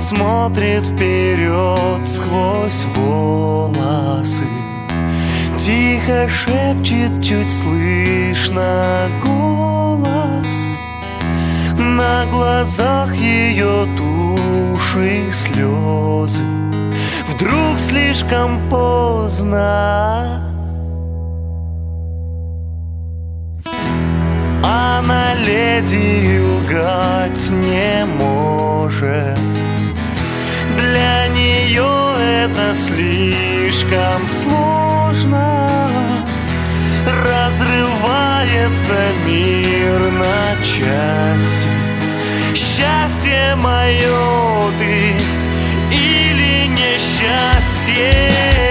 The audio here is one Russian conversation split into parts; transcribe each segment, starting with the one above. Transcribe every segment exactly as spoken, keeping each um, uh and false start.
смотрит вперед сквозь волосы, тихо шепчет, чуть слышно голос. На глазах ее туши слезы. Вдруг слишком поздно она леди лгать не может. Для нее это слишком сложно. Разрывается мир на части. Счастье мое ты или несчастье?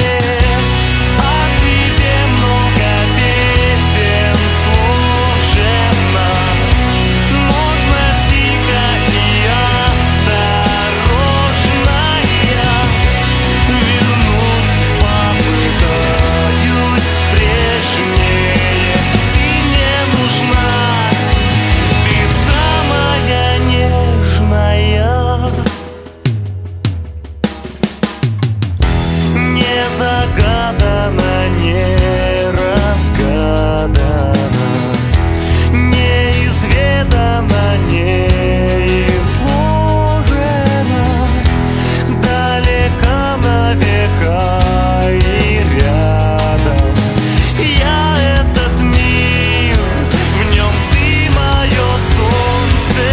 Загадано, не разгадано, неизведано, не изложено. Далеко на века и рядом я этот мир, в нем ты мое солнце.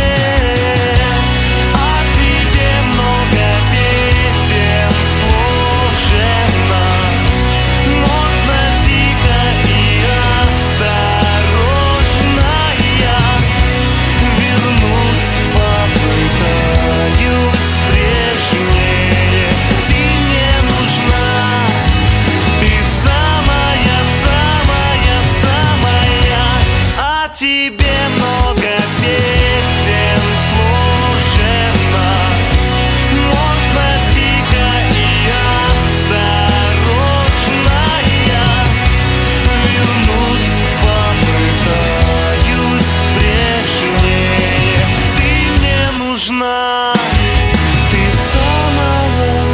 О тебе много песен сложено. Можно тихо и осторожно я вернуть попытаюсь прежнее. Ты мне нужна, ты самая, самая, самая. О тебе много песен сложено. Можно тихо и осторожно я вернуть попытаюсь прежнее. Ты мне нужна, ты самая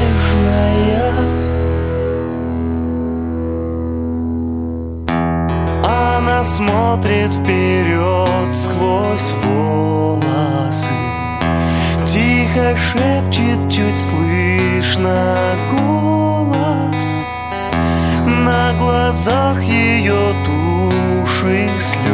нежная. Она смотрит вперед сквозь волосы, тихо шепчет, чуть слышно голос. На глазах ее туши слез.